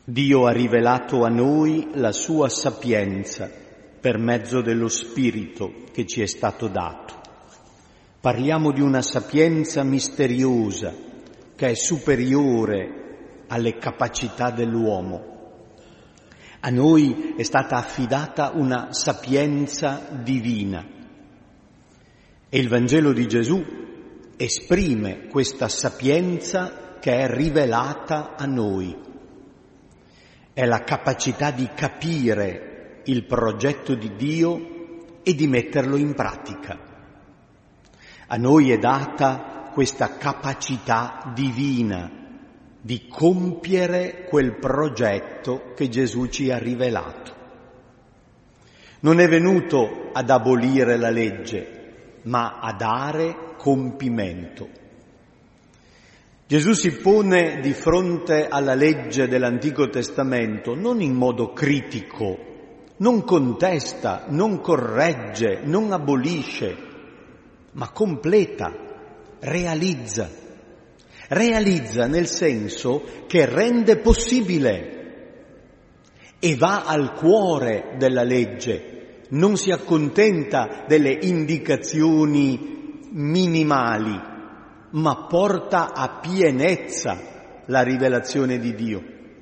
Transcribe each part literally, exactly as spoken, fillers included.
Dio ha rivelato a noi la sua sapienza per mezzo dello Spirito che ci è stato dato. Parliamo di una sapienza misteriosa che è superiore alle capacità dell'uomo. A noi è stata affidata una sapienza divina e il Vangelo di Gesù esprime questa sapienza che è rivelata a noi. È la capacità di capire il progetto di Dio e di metterlo in pratica. A noi è data questa capacità divina di compiere quel progetto che Gesù ci ha rivelato. Non è venuto ad abolire la legge, ma a dare compimento. Gesù si pone di fronte alla legge dell'Antico Testamento non in modo critico, non contesta, non corregge, non abolisce, ma completa, realizza. Realizza nel senso che rende possibile e va al cuore della legge, non si accontenta delle indicazioni minimali, ma porta a pienezza la rivelazione di Dio.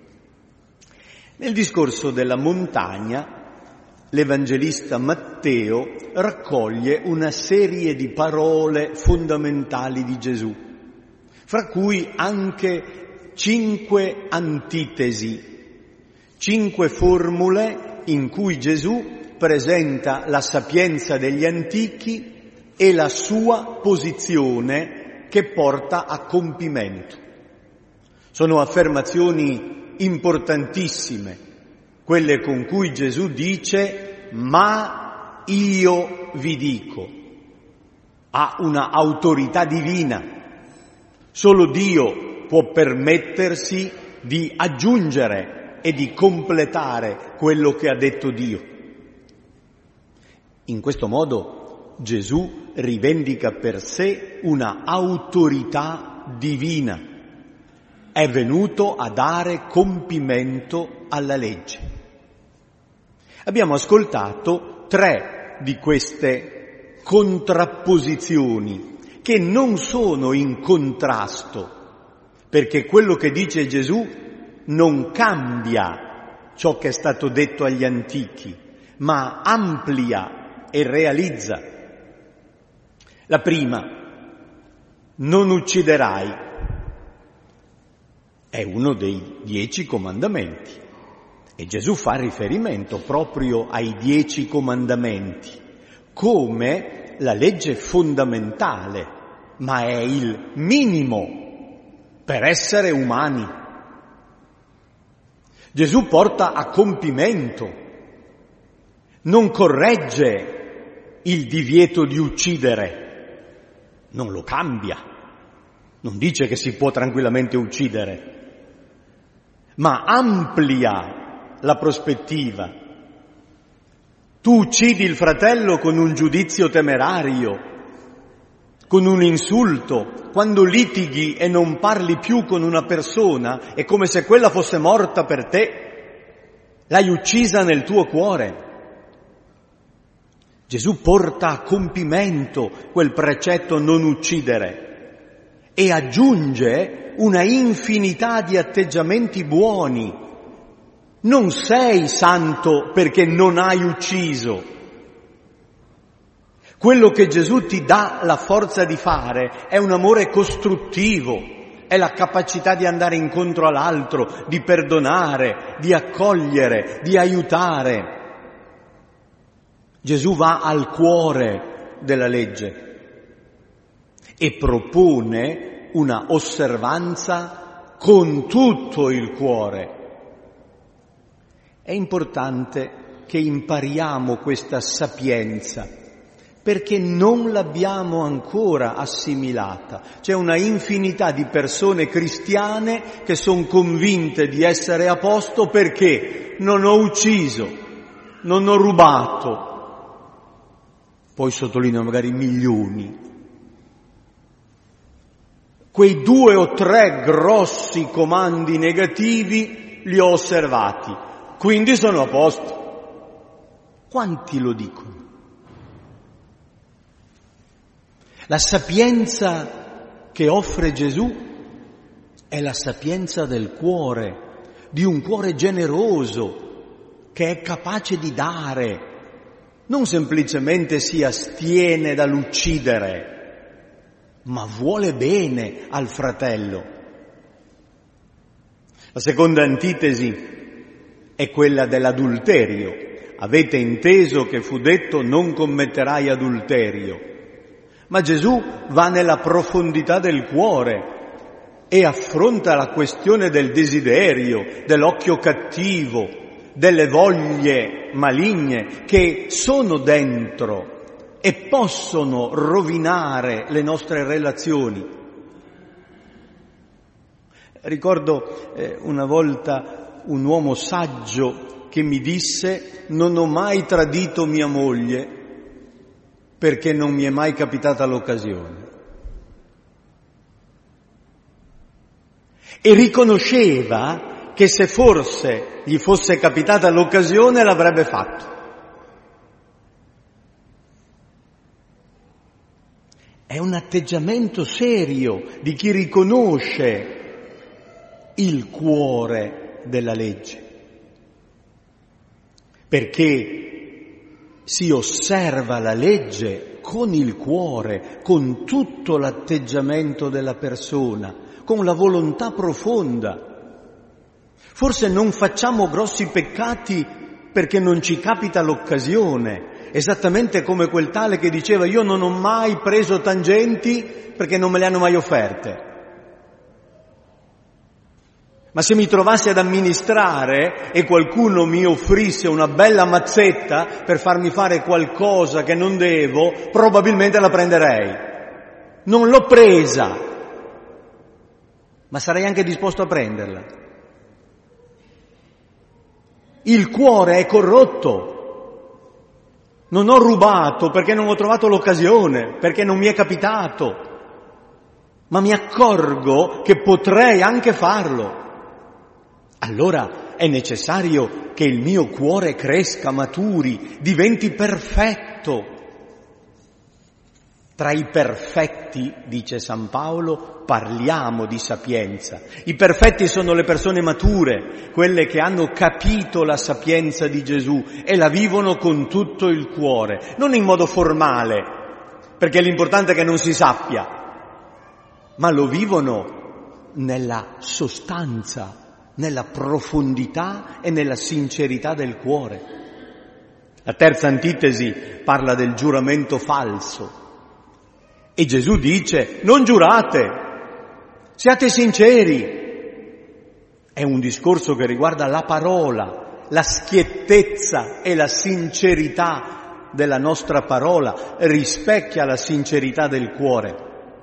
Nel discorso della montagna, l'Evangelista Matteo raccoglie una serie di parole fondamentali di Gesù, fra cui anche cinque antitesi, cinque formule in cui Gesù presenta la sapienza degli antichi e la sua posizione che porta a compimento. Sono affermazioni importantissime, quelle con cui Gesù dice «ma io vi dico». Ha una autorità divina. Solo Dio può permettersi di aggiungere e di completare quello che ha detto Dio. In questo modo Gesù rivendica per sé una autorità divina. È venuto a dare compimento alla legge. Abbiamo ascoltato tre di queste contrapposizioni che non sono in contrasto, perché quello che dice Gesù non cambia ciò che è stato detto agli antichi, ma amplia e realizza. La prima, non ucciderai, è uno dei dieci comandamenti e Gesù fa riferimento proprio ai dieci comandamenti come la legge fondamentale, ma è il minimo per essere umani. Gesù porta a compimento, non corregge il divieto di uccidere, non lo cambia, non dice che si può tranquillamente uccidere, ma amplia la prospettiva. Tu uccidi il fratello con un giudizio temerario, con un insulto, quando litighi e non parli più con una persona, è come se quella fosse morta per te, l'hai uccisa nel tuo cuore. Gesù porta a compimento quel precetto non uccidere e aggiunge una infinità di atteggiamenti buoni. Non sei santo perché non hai ucciso. Quello che Gesù ti dà la forza di fare è un amore costruttivo, è la capacità di andare incontro all'altro, di perdonare, di accogliere, di aiutare. Gesù va al cuore della legge e propone una osservanza con tutto il cuore. È importante che impariamo questa sapienza, perché non l'abbiamo ancora assimilata. C'è una infinità di persone cristiane che sono convinte di essere a posto perché non ho ucciso, non ho rubato. Poi sottolineo magari milioni. Quei due o tre grossi comandi negativi li ho osservati, quindi sono a posto. Quanti lo dicono? La sapienza che offre Gesù è la sapienza del cuore, di un cuore generoso che è capace di dare, non semplicemente si astiene dall'uccidere, ma vuole bene al fratello. La seconda antitesi è quella dell'adulterio. Avete inteso che fu detto non commetterai adulterio. Ma Gesù va nella profondità del cuore e affronta la questione del desiderio, dell'occhio cattivo, delle voglie maligne che sono dentro e possono rovinare le nostre relazioni. Ricordo eh, una volta un uomo saggio che mi disse: non ho mai tradito mia moglie perché non mi è mai capitata l'occasione. E riconosceva che se forse gli fosse capitata l'occasione l'avrebbe fatto. È un atteggiamento serio di chi riconosce il cuore della legge, perché si osserva la legge con il cuore, con tutto l'atteggiamento della persona, con la volontà profonda. Forse non facciamo grossi peccati perché non ci capita l'occasione, esattamente come quel tale che diceva: io non ho mai preso tangenti perché non me le hanno mai offerte. Ma se mi trovassi ad amministrare e qualcuno mi offrisse una bella mazzetta per farmi fare qualcosa che non devo, probabilmente la prenderei. Non l'ho presa, ma sarei anche disposto a prenderla. Il cuore è corrotto. Non ho rubato perché non ho trovato l'occasione, perché non mi è capitato, ma mi accorgo che potrei anche farlo. Allora è necessario che il mio cuore cresca, maturi, diventi perfetto. Tra i perfetti, dice San Paolo, parliamo di sapienza. I perfetti sono le persone mature, quelle che hanno capito la sapienza di Gesù e la vivono con tutto il cuore, non in modo formale, perché l'importante è che non si sappia, ma lo vivono nella sostanza, nella profondità e nella sincerità del cuore. La terza antitesi parla del giuramento falso e Gesù dice: non giurate, siate sinceri. È un discorso che riguarda la parola, la schiettezza e la sincerità della nostra parola, rispecchia la sincerità del cuore.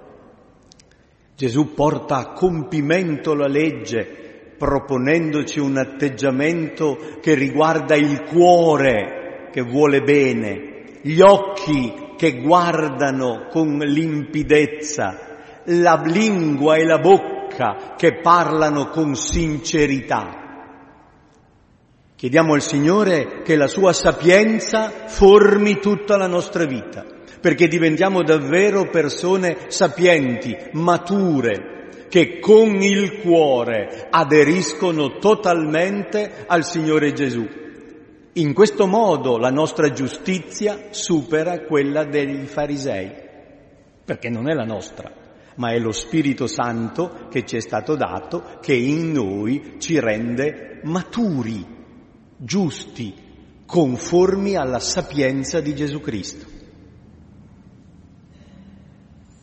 Gesù porta a compimento la legge proponendoci un atteggiamento che riguarda il cuore che vuole bene, gli occhi che guardano con limpidezza, la lingua e la bocca che parlano con sincerità. Chiediamo al Signore che la sua sapienza formi tutta la nostra vita, perché diventiamo davvero persone sapienti, mature, che con il cuore aderiscono totalmente al Signore Gesù. In questo modo la nostra giustizia supera quella dei farisei, perché non è la nostra, ma è lo Spirito Santo che ci è stato dato, che in noi ci rende maturi, giusti, conformi alla sapienza di Gesù Cristo.